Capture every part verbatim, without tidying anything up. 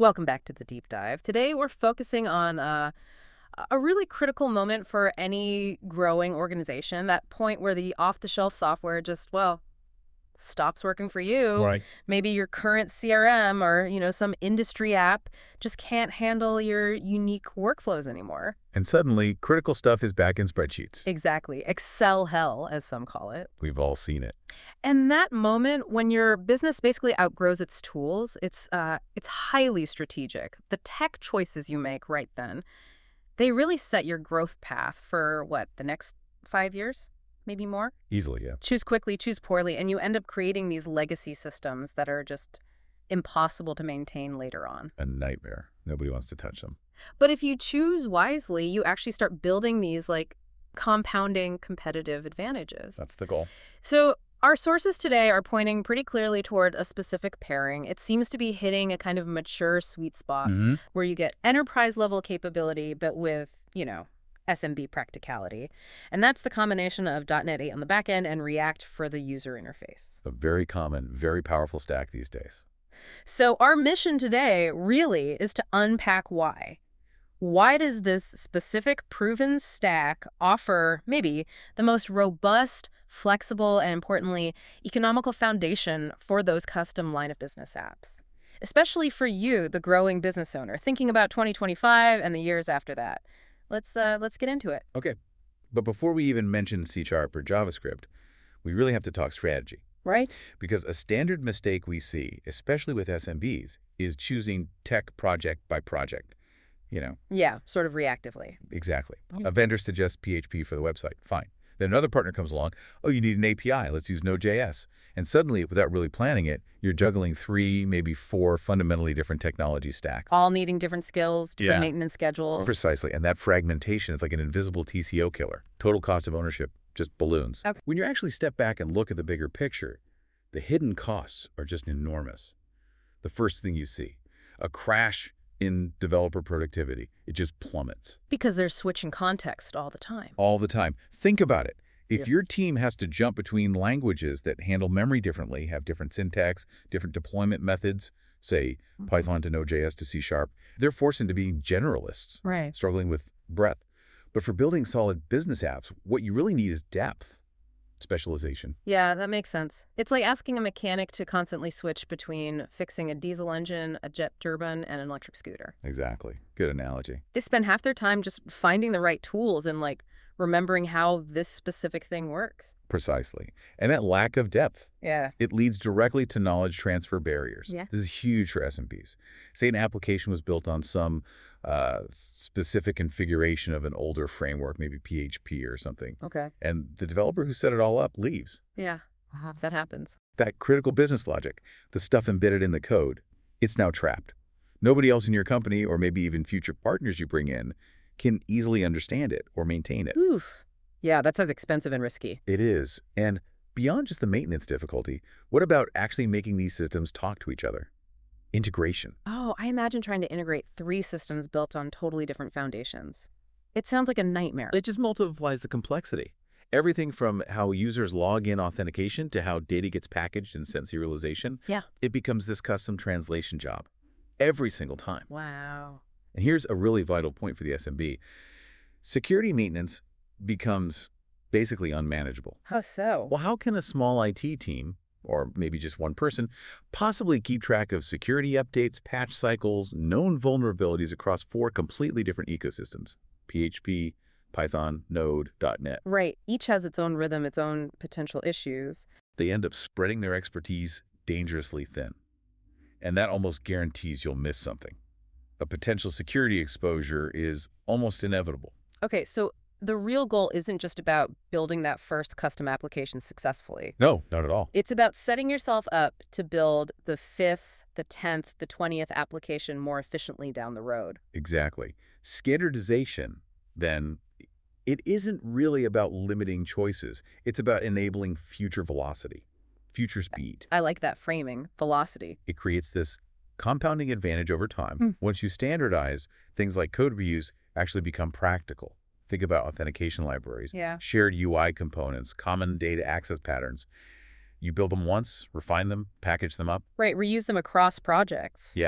Welcome back to the deep dive. Today we're focusing on uh, a really critical moment for any growing organization, that point where the off-the-shelf software just, well, stops working for you. Right. Maybe your current C R M or, you know, some industry app just can't handle your unique workflows anymore. And suddenly, critical stuff is back in spreadsheets. Exactly. Excel hell, as some call it. We've all seen it. And that moment when your business basically outgrows its tools, it's uh, it's highly strategic. The tech choices you make right then, they really set your growth path for, what, the next five years? Maybe more? Easily, yeah. Choose quickly, choose poorly, and you end up creating these legacy systems that are just impossible to maintain later on. A nightmare. Nobody wants to touch them. But if you choose wisely, you actually start building these, like, compounding competitive advantages. That's the goal. So our sources today are pointing pretty clearly toward a specific pairing. It seems to be hitting a kind of mature sweet spot Mm-hmm. where you get enterprise-level capability, but with, you know, S M B practicality. And that's the combination of dot net eight on the back end and React for the user interface. A very common, very powerful stack these days. So our mission today really is to unpack why. Why does this specific proven stack offer maybe the most robust, flexible, and importantly, economical foundation for those custom line of business apps? Especially for you, the growing business owner, thinking about twenty twenty-five and the years after that. Let's uh, let's get into it. Okay. But before we even mention C Sharp or JavaScript, we really have to talk strategy. Right? Because a standard mistake we see, especially with S M Bs, is choosing tech project by project. You know, Yeah, sort of reactively. exactly. Mm. A vendor suggests P H P for the website. Fine. Then another partner comes along. Oh, you need an A P I. Let's use Node.js. And suddenly, without really planning it, you're juggling three, maybe four fundamentally different technology stacks. All needing different skills, different Yeah. maintenance schedules. Precisely. And that fragmentation is like an invisible T C O killer. Total cost of ownership just balloons. Okay. When you actually step back and look at the bigger picture, the hidden costs are just enormous. The first thing you see, a crash in developer productivity. It just plummets Because they're switching context all the time. all the time. Think about it. If Yeah. your team has to jump between languages that handle memory differently, have different syntax, different deployment methods, say Mhm. Python to Node.js to C Sharp, they're forced into being generalists, Right. struggling with breadth. But for building solid business apps, what you really need is depth, specialization. Yeah, that makes sense. It's like asking a mechanic to constantly switch between fixing a diesel engine, a jet turbine, and an electric scooter. Exactly. Good analogy. They spend half their time just finding the right tools and, like, remembering how this specific thing works. Precisely. And that lack of depth, Yeah. it leads directly to knowledge transfer barriers. Yeah. This is huge for S M Bs. Say an application was built on some uh, specific configuration of an older framework, maybe P H P or something, Okay. and the developer who set it all up leaves. Yeah. That happens. That critical business logic, the stuff embedded in the code, it's now trapped. Nobody else in your company, or maybe even future partners you bring in, can easily understand it or maintain it. Oof. Yeah, that sounds expensive and risky. It is. And beyond just the maintenance difficulty, what about actually making these systems talk to each other? Integration. Oh, I imagine trying to integrate three systems built on totally different foundations. It sounds like a nightmare. It just multiplies the complexity. Everything from how users log in authentication to how data gets packaged and sent serialization. Yeah. It becomes this custom translation job every single time. Wow. And here's a really vital point for the S M B. Security maintenance becomes basically unmanageable. How so? Well, how can a small I T team, or maybe just one person, possibly keep track of security updates, patch cycles, known vulnerabilities across four completely different ecosystems? P H P, Python, Node, .NET. Right. Each has its own rhythm, its own potential issues. They end up spreading their expertise dangerously thin. And that almost guarantees you'll miss something. A potential security exposure is almost inevitable. Okay, so the real goal isn't just about building that first custom application successfully. No, not at all. It's about setting yourself up to build the fifth, the tenth, the twentieth application more efficiently down the road. Exactly. Standardization, then, it isn't really about limiting choices. It's about enabling future velocity, future speed. I like that framing, velocity. It creates this compounding advantage over time. Hmm. Once you standardize, things like code reuse actually become practical. Think about authentication libraries, Yeah. shared U I components, common data access patterns. You build them once, refine them, package them up. Right, reuse them across projects. Yeah.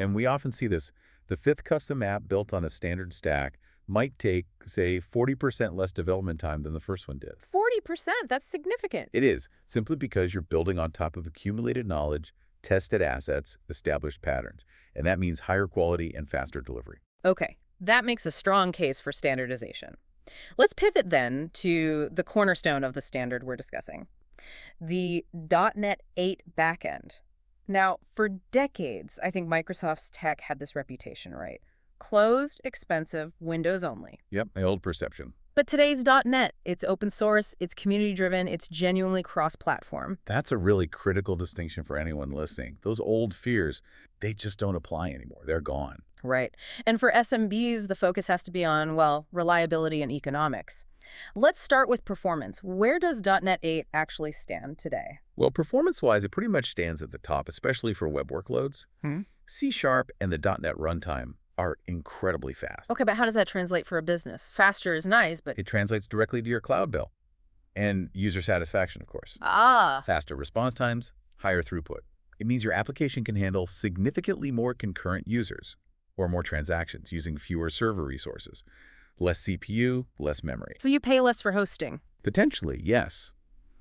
And we often see this. The fifth custom app built on a standard stack might take, say, forty percent less development time than the first one did. forty percent? That's significant. It is, simply because you're building on top of accumulated knowledge, tested assets, established patterns. And that means higher quality and faster delivery. Okay, that makes a strong case for standardization. Let's pivot then to the cornerstone of the standard we're discussing, the dot net eight backend. Now, for decades, I think Microsoft's tech had this reputation, right? Closed, expensive, Windows only. Yep, my old perception. But today's dot net, it's open source, it's community-driven, it's genuinely cross-platform. That's a really critical distinction for anyone listening. Those old fears, they just don't apply anymore. They're gone. Right. And for S M Bs, the focus has to be on, well, reliability and economics. Let's start with performance. Where does dot net eight actually stand today? Well, performance-wise, it pretty much stands at the top, especially for web workloads. Hmm. C Sharp and the dot net runtime are incredibly fast. Okay, but how does that translate for a business? Faster is nice, but... It translates directly to your cloud bill. And user satisfaction, of course. Ah. Faster response times, higher throughput. It means your application can handle significantly more concurrent users or more transactions using fewer server resources. Less C P U, less memory. So you pay less for hosting? Potentially, yes.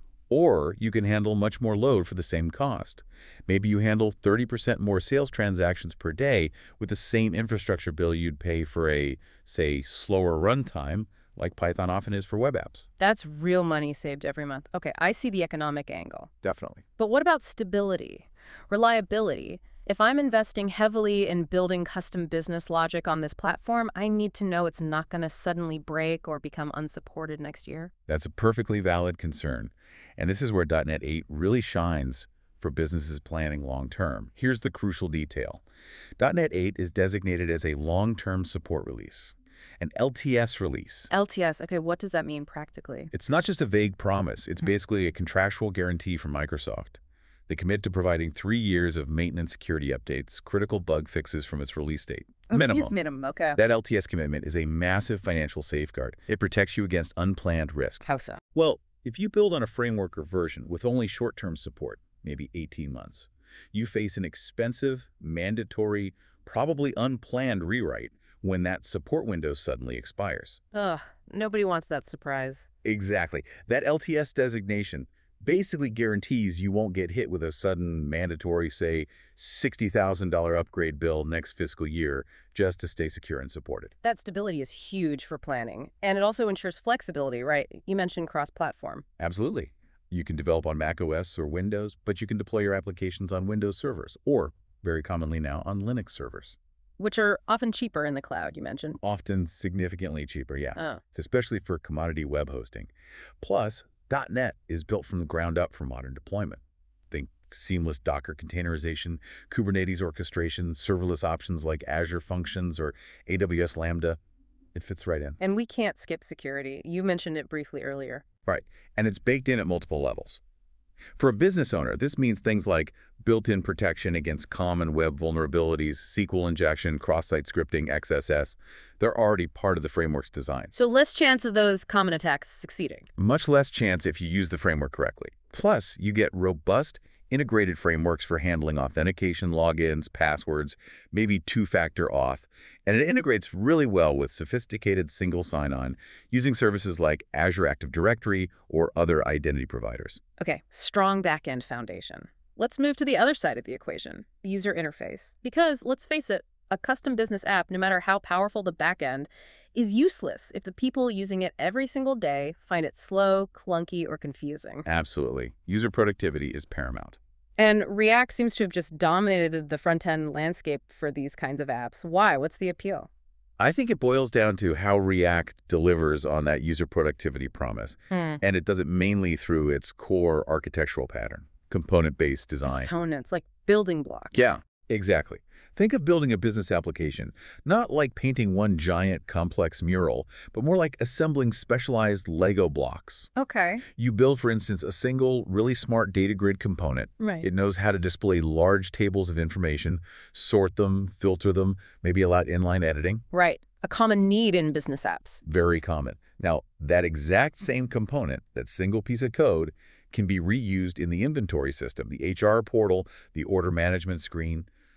Or you can handle much more load for the same cost. Maybe you handle thirty percent more sales transactions per day with the same infrastructure bill you'd pay for a, say, slower runtime, like Python often is for web apps. That's real money saved every month. Okay, I see the economic angle. Definitely. But what about stability, reliability? If I'm investing heavily in building custom business logic on this platform, I need to know it's not going to suddenly break or become unsupported next year. That's a perfectly valid concern. And this is where dot net eight really shines for businesses planning long-term. Here's the crucial detail. dot net eight is designated as a long-term support release, an L T S release. L T S, okay, what does that mean practically? It's not just a vague promise. It's basically a contractual guarantee from Microsoft. They commit to providing three years of maintenance security updates, critical bug fixes from its release date. Minimum. It's minimum, okay. That L T S commitment is a massive financial safeguard. It protects you against unplanned risk. How so? Well, if you build on a framework or version with only short-term support, maybe eighteen months, you face an expensive, mandatory, probably unplanned rewrite when that support window suddenly expires. Ugh, nobody wants that surprise. Exactly. That L T S designation basically guarantees you won't get hit with a sudden mandatory, say, sixty thousand dollar upgrade bill next fiscal year just to stay secure and supported. That stability is huge for planning. And it also ensures flexibility, right? You mentioned cross-platform. Absolutely. You can develop on macOS or Windows, but you can deploy your applications on Windows servers or, very commonly now, on Linux servers. Which are often cheaper in the cloud, you mentioned. Often significantly cheaper, yeah. Oh. It's especially for commodity web hosting. Plus, dot net is built from the ground up for modern deployment. Think seamless Docker containerization, Kubernetes orchestration, serverless options like Azure Functions or A W S Lambda. It fits right in. And we can't skip security. You mentioned it briefly earlier. Right. And it's baked in at multiple levels. For a business owner, this means things like built-in protection against common web vulnerabilities, S Q L injection, cross-site scripting, X S S. They're already part of the framework's design. So less chance of those common attacks succeeding. Much less chance if you use the framework correctly. Plus, you get robust, integrated frameworks for handling authentication, logins, passwords, maybe two-factor auth, and it integrates really well with sophisticated single sign-on using services like Azure Active Directory or other identity providers. Okay, strong back-end foundation. Let's move to the other side of the equation, the user interface. Because, let's face it, a custom business app, no matter how powerful the back-end, is useless if the people using it every single day find it slow, clunky, or confusing. Absolutely. User productivity is paramount. And React seems to have just dominated the front-end landscape for these kinds of apps. Why? What's the appeal? I think it boils down to how React delivers on that user productivity promise. Hmm. And it does it mainly through its core architectural pattern, component-based design. Components, like building blocks. Yeah, exactly. Think of building a business application, not like painting one giant complex mural, but more like assembling specialized Lego blocks. Okay. You build, for instance, a single, really smart data grid component. Right. It knows how to display large tables of information, sort them, filter them, maybe allow inline editing. Right. A common need in business apps. Very common. Now, that exact same component, that single piece of code, can be reused in the inventory system, the H R portal, the order management screen.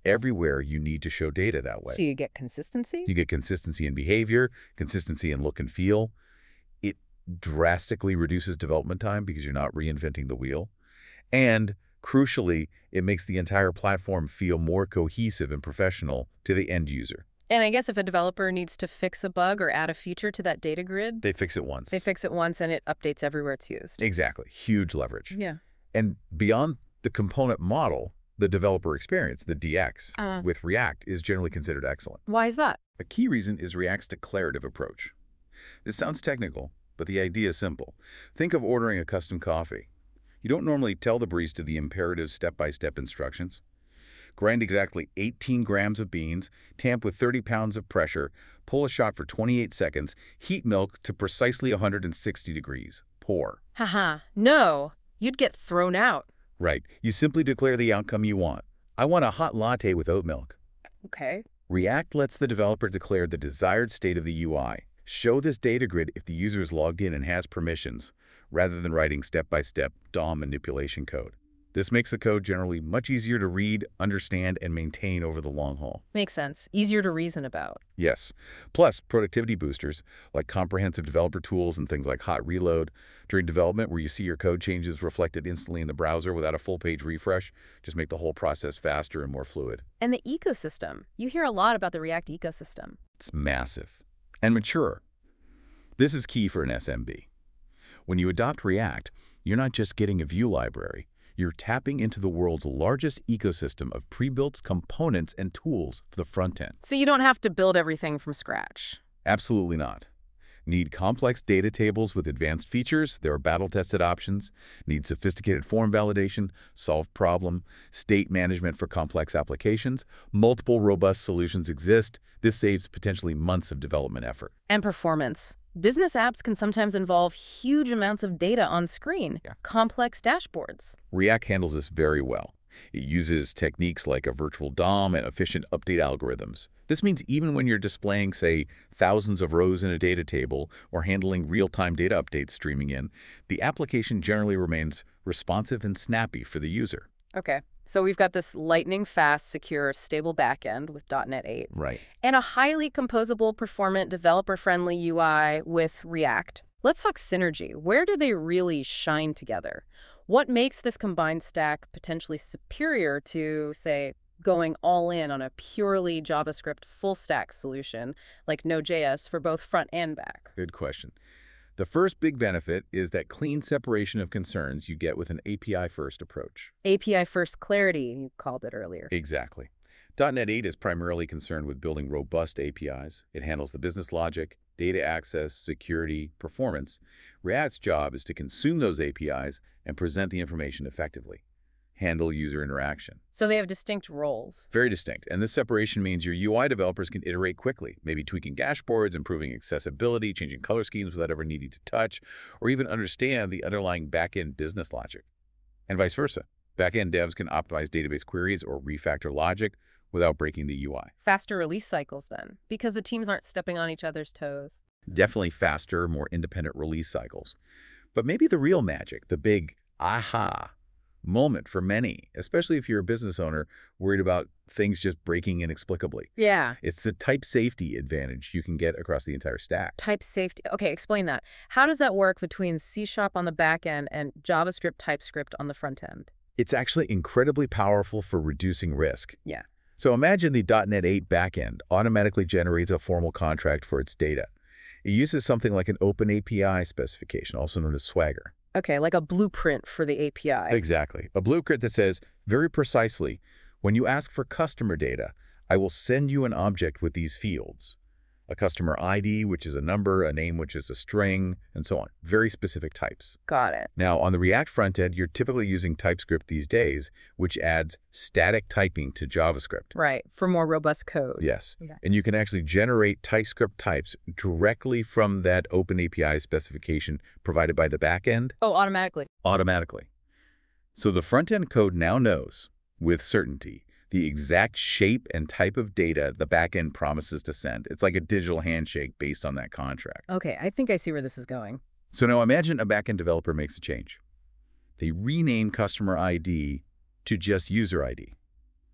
everywhere you need to show data that way. So you get consistency? You get consistency in behavior, consistency in look and feel. It drastically reduces development time because you're not reinventing the wheel. And crucially, it makes the entire platform feel more cohesive and professional to the end user. And I guess if a developer needs to fix a bug or add a feature to that data grid, They fix it once. they fix it once and it updates everywhere it's used. Exactly. Huge leverage. Yeah. And beyond the component model, the developer experience, the D X, Uh. with React is generally considered excellent. Why is that? A key reason is React's declarative approach. This sounds technical, but the idea is simple. Think of ordering a custom coffee. You don't normally tell the barista the imperative step-by-step instructions. Grind exactly eighteen grams of beans, tamp with thirty pounds of pressure, pull a shot for twenty-eight seconds, heat milk to precisely one hundred sixty degrees, pour. Haha. No. You'd get thrown out. Right. You simply declare the outcome you want. I want a hot latte with oat milk. Okay. React lets the developer declare the desired state of the U I. Show this data grid if the user is logged in and has permissions, rather than writing step-by-step D O M manipulation code. This makes the code generally much easier to read, understand, and maintain over the long haul. Makes sense. Easier to reason about. Yes. Plus, productivity boosters, like comprehensive developer tools and things like Hot Reload, during development where you see your code changes reflected instantly in the browser without a full-page refresh, just make the whole process faster and more fluid. And the ecosystem. You hear a lot about the React ecosystem. It's massive and mature. This is key for an S M B. When you adopt React, you're not just getting a Vue library. You're tapping into the world's largest ecosystem of pre-built components and tools for the front end. So you don't have to build everything from scratch. Absolutely not. Need complex data tables with advanced features? There are battle-tested options. Need sophisticated form validation, solve problem, state management for complex applications? Multiple robust solutions exist. This saves potentially months of development effort. And performance. Business apps can sometimes involve huge amounts of data on screen, Yeah. complex dashboards. React handles this very well. It uses techniques like a virtual D O M and efficient update algorithms. This means even when you're displaying, say, thousands of rows in a data table or handling real-time data updates streaming in, the application generally remains responsive and snappy for the user. Okay, so we've got this lightning-fast, secure, stable backend with dot net eight, Right. and a highly composable, performant, developer-friendly U I with React. Let's talk synergy. Where do they really shine together? What makes this combined stack potentially superior to, say, going all in on a purely JavaScript full-stack solution like Node.js for both front and back? Good question. The first big benefit is that clean separation of concerns you get with an A P I-first approach. A P I-first clarity, you called it earlier. Exactly. dot net eight is primarily concerned with building robust A P Is. It handles the business logic, data access, security, performance. React's job is to consume those A P Is and present the information effectively. Handle user interaction. So they have distinct roles. Very distinct. And this separation means your U I developers can iterate quickly, maybe tweaking dashboards, improving accessibility, changing color schemes without ever needing to touch, or even understand the underlying back-end business logic. And vice versa. Back-end devs can optimize database queries or refactor logic without breaking the U I. Faster release cycles then, because the teams aren't stepping on each other's toes. Definitely faster, more independent release cycles. But maybe the real magic, the big aha moment for many, especially if you're a business owner worried about things just breaking inexplicably. Yeah. It's the type safety advantage you can get across the entire stack. Type safety. Okay, explain that. How does that work between C Sharp on the back end and JavaScript, TypeScript on the front end? It's actually incredibly powerful for reducing risk. Yeah. So imagine the dot net eight backend automatically generates a formal contract for its data. It uses something like an open A P I specification, also known as Swagger. Okay, like a blueprint for the A P I. Exactly. A blueprint that says, very precisely, when you ask for customer data, I will send you an object with these fields. A customer I D, which is a number, a name, which is a string, and so on. Very specific types. Got it. Now, on the React front end, you're typically using TypeScript these days, which adds static typing to JavaScript. Right, for more robust code. Yes. Okay. And you can actually generate TypeScript types directly from that open A P I specification provided by the backend Oh, automatically. automatically. So the front-end code now knows, with certainty, the exact shape and type of data the backend promises to send. It's like a digital handshake based on that contract. Okay, I think I see where this is going. So now imagine a backend developer makes a change. They rename customer I D to just user I D.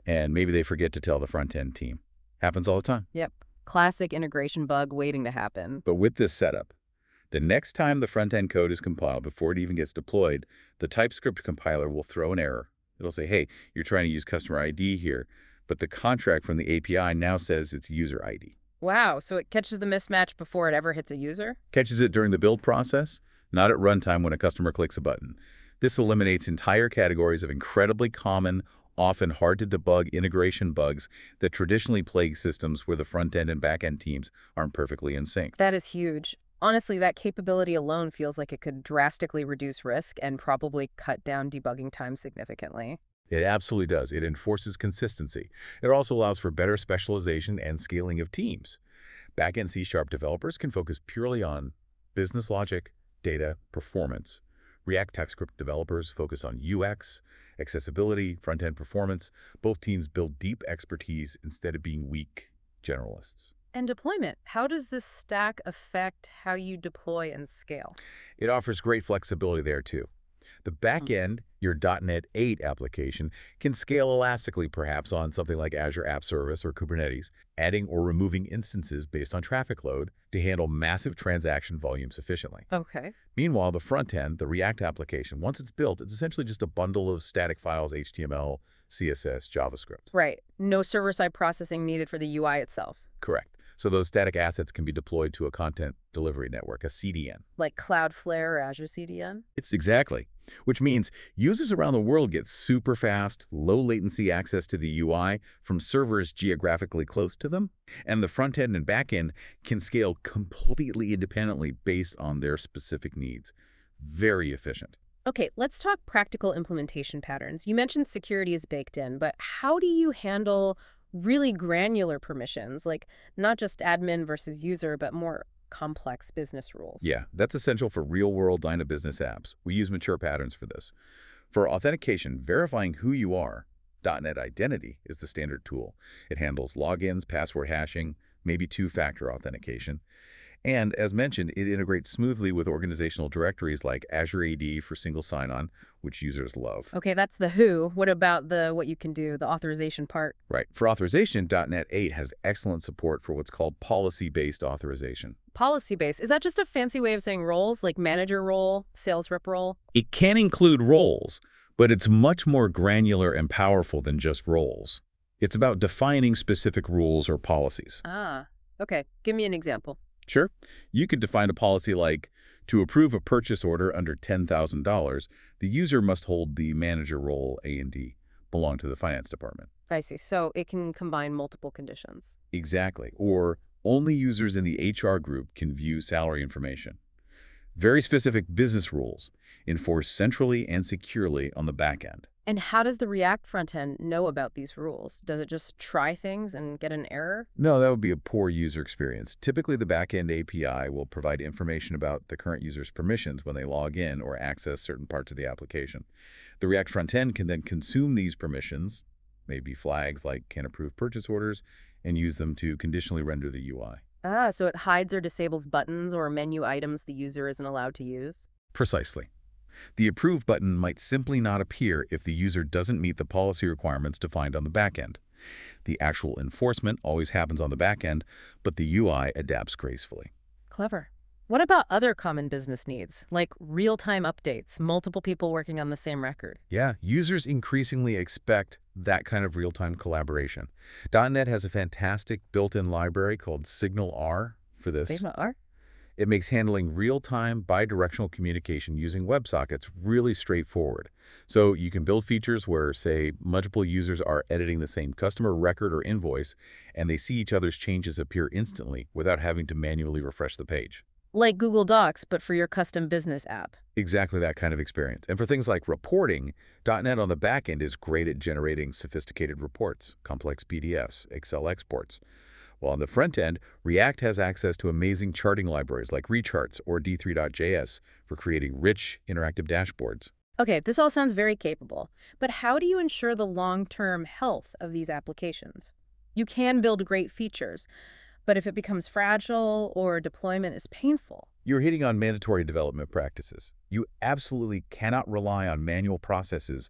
and maybe they forget to tell the front-end team. Happens all the time. Yep. Classic integration bug waiting to happen. But with this setup, the next time the front-end code is compiled before it even gets deployed, the TypeScript compiler will throw an error. It'll say, hey, you're trying to use customer I D here, but the contract from the A P I now says it's user I D. Wow, so it catches the mismatch before it ever hits a user? Catches it during the build process, not at runtime when a customer clicks a button. This eliminates entire categories of incredibly common, often hard-to-debug integration bugs that traditionally plague systems where the front-end and back-end teams aren't perfectly in sync. That is huge. Honestly, that capability alone feels like it could drastically reduce risk and probably cut down debugging time significantly. It absolutely does. It enforces consistency. It also allows for better specialization and scaling of teams. Back-end C Sharp developers can focus purely on business logic, data, performance. React TypeScript developers focus on U X, accessibility, front-end performance. Both teams build deep expertise instead of being weak generalists. And deployment. How does this stack affect how you deploy and scale? It offers great flexibility there, too. The back end, your dot net eight application, can scale elastically perhaps on something like Azure App Service or Kubernetes, adding or removing instances based on traffic load to handle massive transaction volumes efficiently. Okay. Meanwhile, the front end, the React application, once it's built, it's essentially just a bundle of static files, H T M L, C S S, JavaScript. Right. No server-side processing needed for the U I itself. Correct. So those static assets can be deployed to a content delivery network, a C D N. Like Cloudflare or Azure C D N? It's exactly. Which means users around the world get super fast, low latency access to the U I from servers geographically close to them, and the front end and back end can scale completely independently based on their specific needs. Very efficient. Okay, let's talk practical implementation patterns. You mentioned security is baked in, but how do you handle really granular permissions, like not just admin versus user, but more complex business rules? Yeah, that's essential for real-world Dynabusiness apps. We use mature patterns for this. For authentication, verifying who you are, dot net Identity is the standard tool. It handles logins, password hashing, maybe two-factor authentication. And as mentioned, it integrates smoothly with organizational directories like Azure A D for single sign-on, which users love. Okay, that's the who. What about the what you can do, the authorization part? Right. For authorization, dot net eight has excellent support for what's called policy-based authorization. Policy-based. Is that just a fancy way of saying roles, like manager role, sales rep role? It can include roles, but it's much more granular and powerful than just roles. It's about defining specific rules or policies. Ah, okay. Give me an example. Sure. You could define a policy like, to approve a purchase order under ten thousand dollars, the user must hold the manager role A and D, belong to the finance department. I see. So it can combine multiple conditions. Exactly. Or only users in the H R group can view salary information. Very specific business rules enforced centrally and securely on the back end. And how does the React frontend know about these rules? Does it just try things and get an error? No, that would be a poor user experience. Typically, the backend A P I will provide information about the current user's permissions when they log in or access certain parts of the application. The React frontend can then consume these permissions, maybe flags like can approve purchase orders, and use them to conditionally render the U I. Ah, so it hides or disables buttons or menu items the user isn't allowed to use? Precisely. The Approve button might simply not appear if the user doesn't meet the policy requirements defined on the backend. The actual enforcement always happens on the backend, but the U I adapts gracefully. Clever. What about other common business needs, like real-time updates, multiple people working on the same record? Yeah, users increasingly expect that kind of real-time collaboration. dot net has a fantastic built-in library called SignalR for this. SignalR? It makes handling real-time, bidirectional communication using WebSockets really straightforward. So you can build features where, say, multiple users are editing the same customer record or invoice, and they see each other's changes appear instantly without having to manually refresh the page. Like Google Docs, but for your custom business app. Exactly that kind of experience. And for things like reporting, dot net on the back end is great at generating sophisticated reports, complex P D Fs, Excel exports. While on the front end, React has access to amazing charting libraries like Recharts or D three dot J S for creating rich, interactive dashboards. Okay, this all sounds very capable, but how do you ensure the long-term health of these applications? You can build great features, but if it becomes fragile or deployment is painful. You're hitting on mandatory development practices. You absolutely cannot rely on manual processes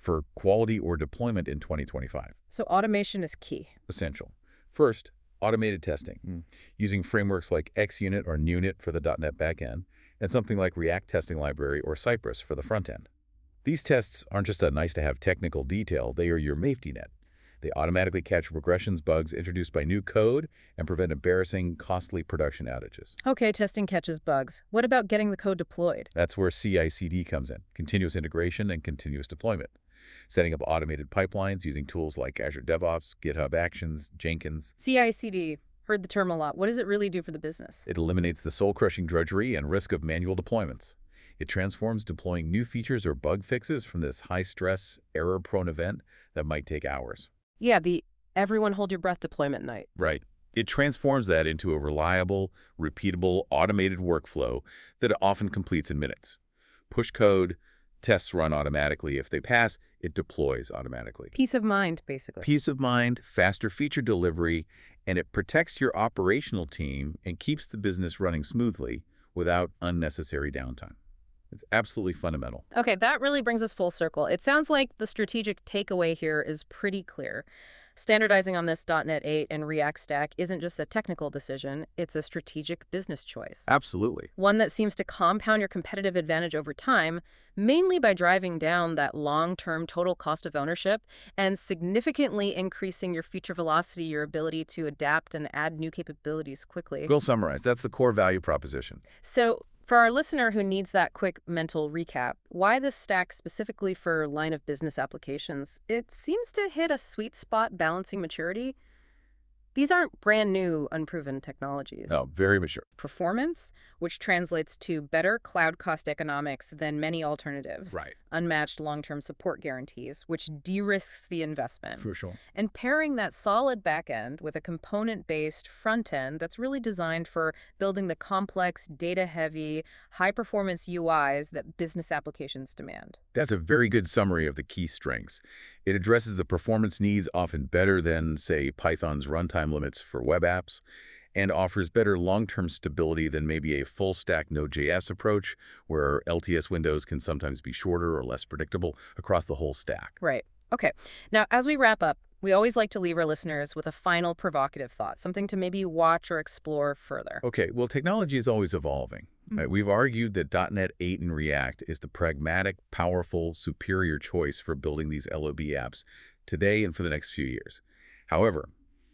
for quality or deployment in twenty twenty-five. So automation is key. Essential. First, automated testing, mm. using frameworks like XUnit or NUnit for the dot net backend, and something like React Testing Library or Cypress for the front end. These tests aren't just a nice-to-have technical detail, they are your safety net. They automatically catch regressions, bugs introduced by new code, and prevent embarrassing, costly production outages. Okay, testing catches bugs. What about getting the code deployed? That's where C I C D comes in, continuous integration and continuous deployment. Setting up automated pipelines using tools like Azure DevOps, GitHub Actions, Jenkins. C I C D. Heard the term a lot. What does it really do for the business? It eliminates the soul-crushing drudgery and risk of manual deployments. It transforms deploying new features or bug fixes from this high-stress, error-prone event that might take hours. Yeah, the everyone hold your breath deployment night. Right. It transforms that into a reliable, repeatable, automated workflow that it often completes in minutes. Push code, tests run automatically. If they pass, it deploys automatically. Peace of mind, basically. Peace of mind, faster feature delivery, and it protects your operational team and keeps the business running smoothly without unnecessary downtime. It's absolutely fundamental. Okay, that really brings us full circle. It sounds like the strategic takeaway here is pretty clear. Standardizing on this dot net eight and React stack isn't just a technical decision, it's a strategic business choice. Absolutely. One that seems to compound your competitive advantage over time, mainly by driving down that long-term total cost of ownership and significantly increasing your feature velocity, your ability to adapt and add new capabilities quickly. We'll summarize. That's the core value proposition. So, for our listener who needs that quick mental recap, why this stack specifically for line of business applications? It seems to hit a sweet spot balancing maturity. These aren't brand new, unproven technologies. No, very mature. Performance, which translates to better cloud cost economics than many alternatives. Right. Unmatched long-term support guarantees, which de-risks the investment. For sure. And pairing that solid backend with a component-based front end that's really designed for building the complex, data-heavy, high-performance U Is that business applications demand. That's a very good summary of the key strengths. It addresses the performance needs often better than, say, Python's runtime limits for web apps, and offers better long-term stability than maybe a full-stack Node.js approach, where L T S windows can sometimes be shorter or less predictable across the whole stack. Right. Okay. Now, as we wrap up, we always like to leave our listeners with a final provocative thought, something to maybe watch or explore further. Okay, well, technology is always evolving. Mm-hmm. Right? We've argued that dot net eight and React is the pragmatic, powerful, superior choice for building these L O B apps today and for the next few years. However,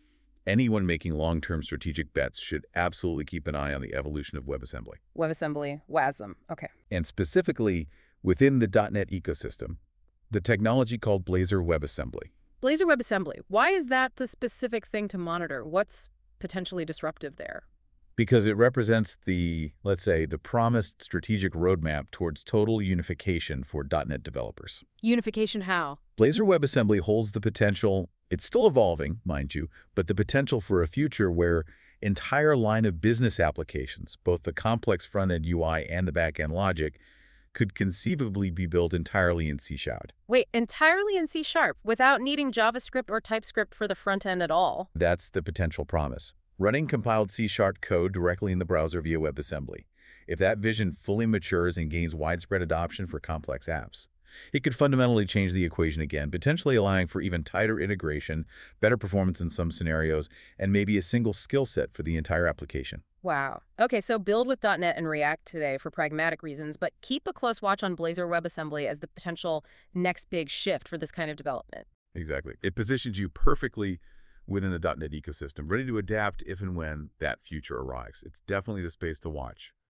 anyone making long-term strategic bets should absolutely keep an eye on the evolution of WebAssembly. WebAssembly, WASM, okay. And specifically, within the dot net ecosystem, the technology called Blazor WebAssembly. Blazor WebAssembly, why is that the specific thing to monitor? What's potentially disruptive there? Because it represents the, let's say, the promised strategic roadmap towards total unification for dot net developers. Unification how? Blazor WebAssembly holds the potential, it's still evolving, mind you, but the potential for a future where entire line of business applications, both the complex front-end U I and the back-end logic, could conceivably be built entirely in C Sharp. Wait, entirely in C Sharp, without needing JavaScript or TypeScript for the front end at all? That's the potential promise. Running compiled C Sharp code directly in the browser via WebAssembly. If that vision fully matures and gains widespread adoption for complex apps, it could fundamentally change the equation again, potentially allowing for even tighter integration, better performance in some scenarios, and maybe a single skill set for the entire application. Wow. Okay, so build with dot net and React today for pragmatic reasons, but keep a close watch on Blazor WebAssembly as the potential next big shift for this kind of development. Exactly. It positions you perfectly within the dot net ecosystem, ready to adapt if and when that future arrives. It's definitely the space to watch.